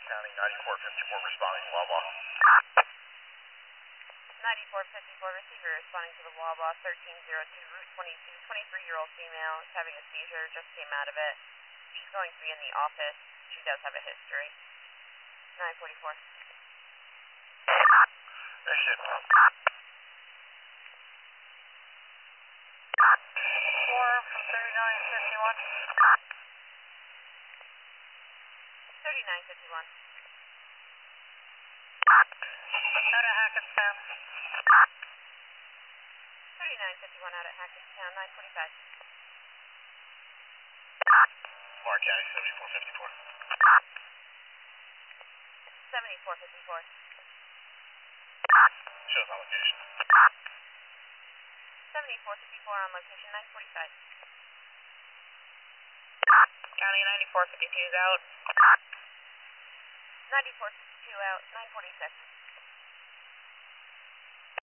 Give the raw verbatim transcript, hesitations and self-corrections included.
County, ninety-four fifty-four responding to Wawa. ninety-four fifty-four receiver responding to the Wawa, thirteen oh two, Route twenty-two, twenty-three-year-old female is having a seizure, just came out of it. She's going to be in the office. She does have a history. nine forty-four. Hey, shit. four from thirty-nine fifty-one. thirty-nine fifty-one. Out of Hackettstown. thirty-nine fifty-one out at Hackettstown, nine forty-five. Mark County, seventy-four fifty-four. seventy-four fifty-four. Shows on location. seventy-four fifty-four on location, nine forty-five. County ninety-four fifty-two is out. ninety-four fifty-two out, nine forty-six.